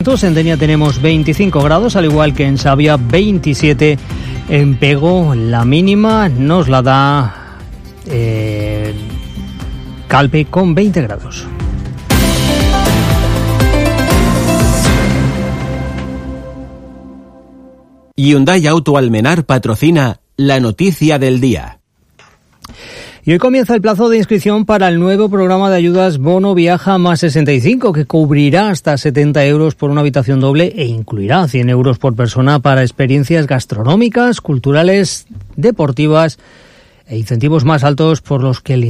minutos. En Denia tenemos 25 grados, al igual que en Savia 27. En Pego la mínima nos la da Calpe con 20 grados. Hyundai Auto Almenar patrocina la noticia del día. Y hoy comienza el plazo de inscripción para el nuevo programa de ayudas Bono Viaja más 65, que cubrirá hasta 70 euros por una habitación doble e incluirá 100 euros por persona para experiencias gastronómicas, culturales, deportivas e incentivos más altos por los que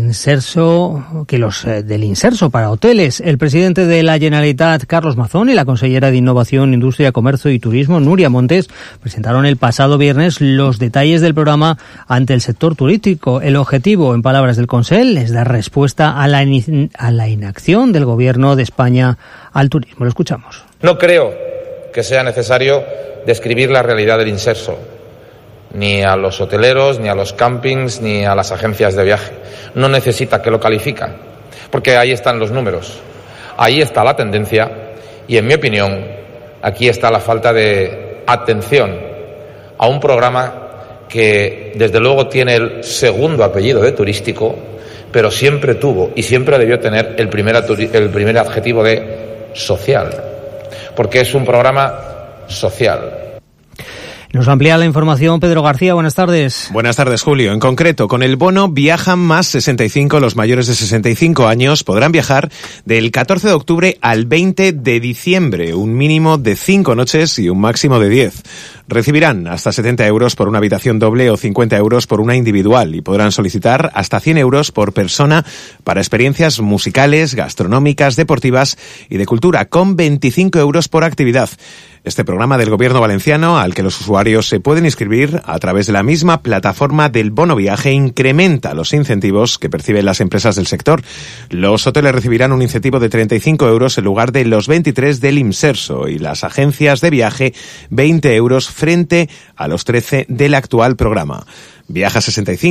los del Inserso para hoteles. El presidente de la Generalitat, Carlos Mazón, y la consellera de Innovación, Industria, Comercio y Turismo, Núria Montes, presentaron el pasado viernes los detalles del programa ante el sector turístico. El objetivo, en palabras del Consell, es dar respuesta a la inacción del Gobierno de España al turismo. Lo escuchamos. No creo que sea necesario describir la realidad del Inserso, ni a los hoteleros, ni a los campings, ni a las agencias de viaje. No necesita que lo califiquen, porque ahí están los números, ahí está la tendencia y, en mi opinión, aquí está la falta de atención a un programa que, desde luego, tiene el segundo apellido de turístico, pero siempre tuvo y siempre debió tener el primer adjetivo de social, porque es un programa social. Nos amplía la información Pedro García. Buenas tardes. Buenas tardes, Julio. En concreto, con el bono Viajan más 65, los mayores de 65 años podrán viajar del 14 de octubre al 20 de diciembre, un mínimo de 5 noches y un máximo de 10. Recibirán hasta 70 euros por una habitación doble o 50 euros por una individual y podrán solicitar hasta 100 euros por persona para experiencias musicales, gastronómicas, deportivas y de cultura, con 25 euros por actividad. Este programa del Gobierno valenciano, al que los usuarios se pueden inscribir a través de la misma plataforma del Bono Viaje, incrementa los incentivos que perciben las empresas del sector. Los hoteles recibirán un incentivo de 35 euros en lugar de los 23 del Inserso y las agencias de viaje 20 euros frente a los 13 del actual programa. Viaja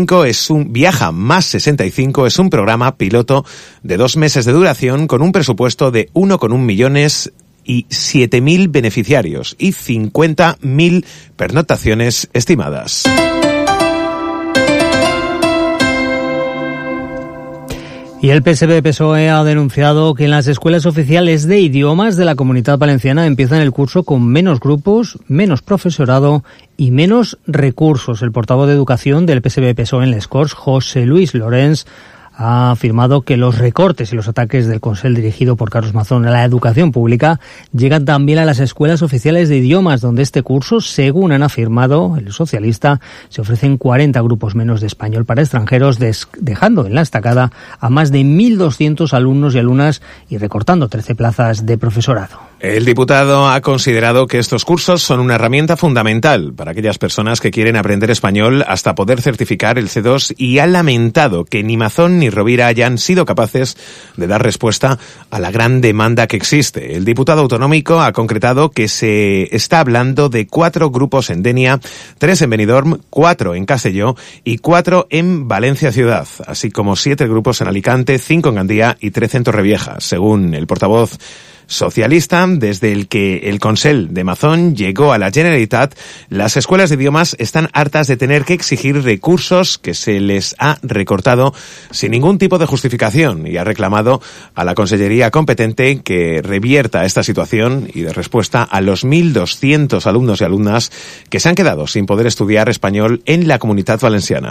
más 65 es un programa piloto de 2 meses de duración con un presupuesto de 1,1 millones y 7.000 beneficiarios y 50.000 pernoctaciones estimadas. Y el PSB-PSOE ha denunciado que en las escuelas oficiales de idiomas de la Comunidad Valenciana empiezan el curso con menos grupos, menos profesorado y menos recursos. El portavoz de Educación del PSB-PSOE en Les Corts, José Luis Llorens, ha afirmado que los recortes y los ataques del Consell dirigido por Carlos Mazón a la educación pública llegan también a las escuelas oficiales de idiomas, donde este curso, según han afirmado el socialista, se ofrecen 40 grupos menos de español para extranjeros, dejando en la estacada a más de 1.200 alumnos y alumnas y recortando 13 plazas de profesorado. El diputado ha considerado que estos cursos son una herramienta fundamental para aquellas personas que quieren aprender español hasta poder certificar el C2 y ha lamentado que ni Mazón ni Rovira hayan sido capaces de dar respuesta a la gran demanda que existe. El diputado autonómico ha concretado que se está hablando de 4 grupos en Denia, 3 en Benidorm, 4 en Castelló y 4 en Valencia Ciudad, así como 7 grupos en Alicante, 5 en Gandía y 13 en Torrevieja, según el portavoz socialista. Desde el que el Consell de Mazón llegó a la Generalitat, las escuelas de idiomas están hartas de tener que exigir recursos que se les ha recortado sin ningún tipo de justificación y ha reclamado a la consellería competente que revierta esta situación y dé respuesta a los 1.200 alumnos y alumnas que se han quedado sin poder estudiar español en la Comunitat Valenciana.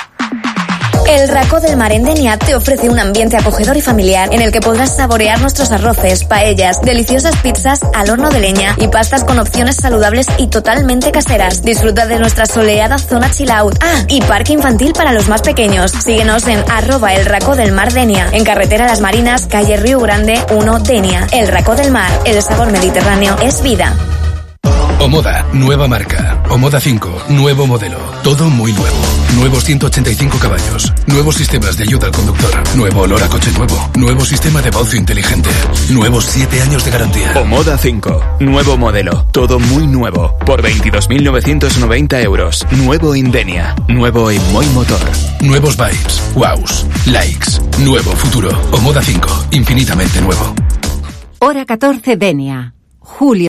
El Racó del Mar en Denia te ofrece un ambiente acogedor y familiar en el que podrás saborear nuestros arroces, paellas, deliciosas pizzas al horno de leña y pastas con opciones saludables y totalmente caseras. Disfruta de nuestra soleada zona chill out. Y parque infantil para los más pequeños. Síguenos en @El Racó del Mar Denia, en carretera Las Marinas, calle Río Grande 1 Denia. El Racó del Mar, el sabor mediterráneo es vida. Omoda, nueva marca. Omoda 5, nuevo modelo. Todo muy nuevo. Nuevos 185 caballos. Nuevos sistemas de ayuda al conductor. Nuevo olor a coche nuevo. Nuevo sistema de baucio inteligente. Nuevos 7 años de garantía. Omoda 5, nuevo modelo. Todo muy nuevo. Por 22.990 euros. Nuevo en Denia. Nuevo en Moi Motor. Nuevos vibes. Wows. Likes. Nuevo futuro. Omoda 5, infinitamente nuevo. Hora 14 Denia. Julio.